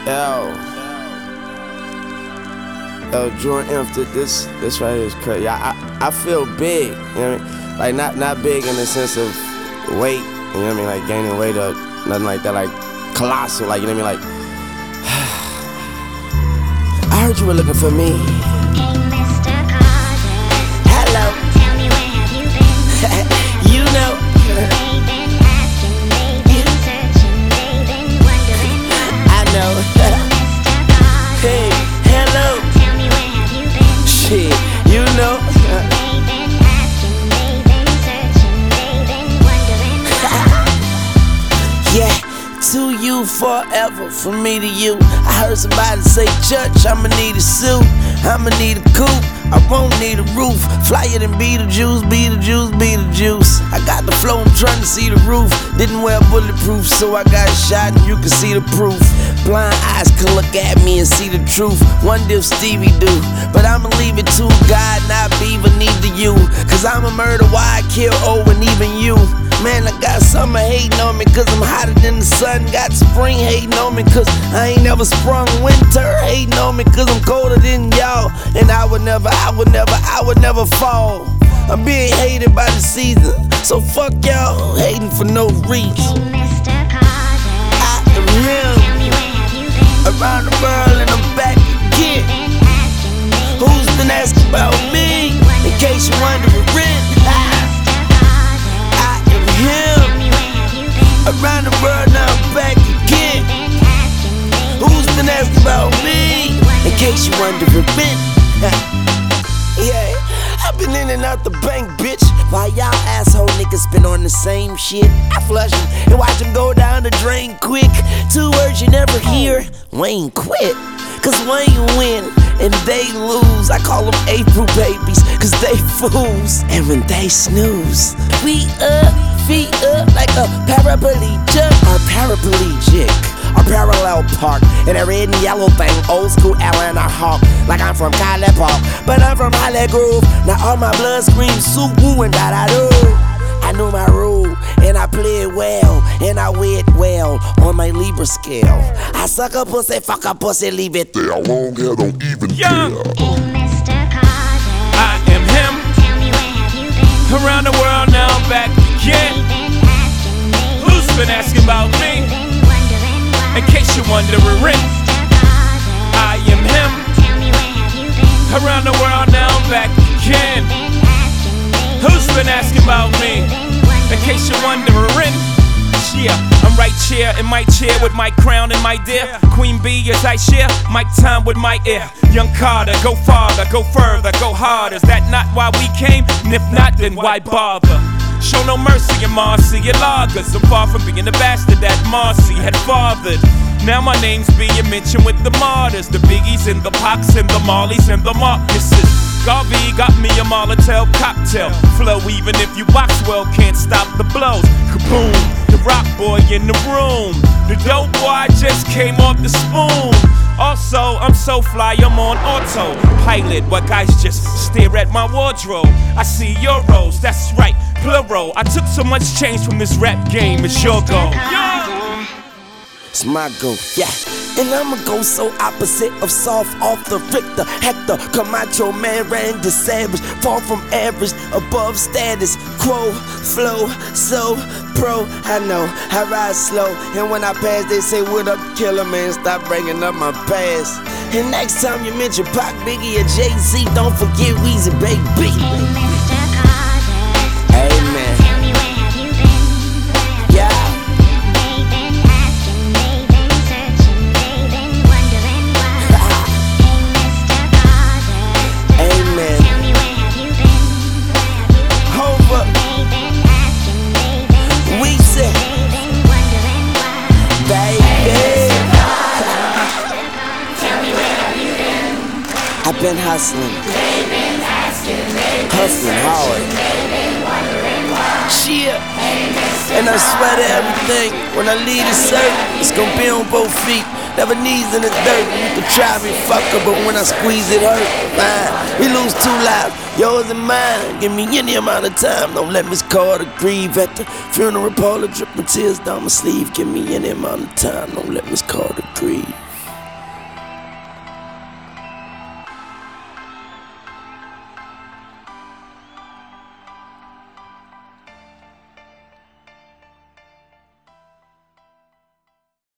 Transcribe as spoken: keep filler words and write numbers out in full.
Yo, yo, Jordan M, this this right here is crazy. I, I I feel big, you know what I mean? Like not not big in the sense of weight, you know what I mean? Like gaining weight or nothing like that. Like colossal, like you know what I mean? Like I heard you were looking for me. Hey, Mister Carter. Hello. Tell me where have you been? You know. They've been asking, they've been searching, they've been wondering why. I know. Mister Carter. Hey, hello. Tell me where have you been? Shit, you know. They've been asking, they've been searching, they've been wondering why. Yeah, to you forever, from me to you. I heard somebody say, Church, I'ma need a suit, I'ma need a coupe, I won't need a roof. Flyer than Beetlejuice, Beetlejuice, Beetlejuice. I got the flow, I'm trying to see the roof. Didn't wear bulletproof, so I got shot and you can see the proof. Blind eyes can look at me and see the truth. Wonder if Stevie do, but I'ma leave it to God, not Beaver, neither you. Cause I'm a murder, why I kill O and even you. Man, I got summer hating on me cause I'm hotter than the sun. Got spring hating on me cause I ain't never sprung. Winter hating on me cause I'm colder than y'all. And I would never, I would never, I would never fall. I'm being hated by the season, so fuck y'all hating for no reason. Hey, Mister Carter. I am him, Tell me where have you been? around the world and I'm back again. Been asking, they've Who's been been asking about me? In case you're wondering, I am him, Tell me where have you been? around the world now I'm back again. Been asking, they've Who's been asking about me? In case you wondering, yeah, I've been in and out the bank, bitch. While y'all asshole niggas been on the same shit, I flush 'em and watch them go down the drain quick. Two words you never hear, Wayne quit. Cause Wayne win and they lose. I call them April babies, cause they fools. And when they snooze, we up, feet up like a paraplegic or paraplegic. A parallel park in a red and yellow thing, old school Atlanta Hawk. Like I'm from College Park, but I'm from Holly Grove. Now all my blood screams soup, woo and da da do. I knew my rule and I played well and I weighed well on my Libra scale. I suck a pussy, fuck a pussy, leave it there. Long hair don't even Young. care. Hey, Mister Carter. I am him. Tell me where have you been? Around the world now I'm back again. They've been asking, they've Who's been asking about me? been wondering why. In case you're wondering, Mister Carter. I am him. Tell me where have you been? Around the world now I'm back again. Been asking, they've Who's been asking about me? been In case you're wondering, yeah, I'm right here in my chair with my crown and my dear Queen Bee as I share my time with my ear. Young Carter, go farther, go further, go harder. Is that not why we came? And if not, then why bother? Show no mercy in Marcy and lagers. I'm far from being the bastard that Marcy had fathered. Now my name's being mentioned with the martyrs, the Biggies and the Pocs and the Marleys and the Marcuses. Garvey got me a Molotov cocktail flow. Even if you box well, can't stop the blows. Kaboom, the rock boy in the room. The dope boy just came off the spoon. Also, I'm so fly, I'm on autopilot. What guys just stare at my wardrobe. I see euros, that's right, plural. I took so much change from this rap game, it's your goal. It's my go, yeah. And I'ma go so opposite of soft off the Richter. Hector, Camacho, man, Randy Savage. Far from average, above status quo. Flow, so pro. I know, I ride slow. And when I pass, they say, what up, killer, man? Stop bringing up my past. And next time you mention Pac, Biggie, or Jay-Z, don't forget Weezy, baby. Mister Carter. Amen. Tell me where have you been? Yeah. They've been asking, they've been searching, they've been wondering why. Hey, Mister Carter. Amen. Tell me where have you been? Hold up. They've been asking, they've been Weezy, they've been wondering why. baby. Tell me where have you been? I've been hustling. They've been asking, they've been Hustling hard. they've been wondering why. Shit. And I swear to everything, when I leave this earth, it's gonna be on both feet. Never knees in the dirt. You can try me, fucker, but when I squeeze it hurt. Fine. We lose two lives, yours and mine. Give me any amount of time. Don't let Miss Carter grieve at the funeral parlor. Dripping tears down my sleeve. Give me any amount of time. Don't let Miss Carter grieve.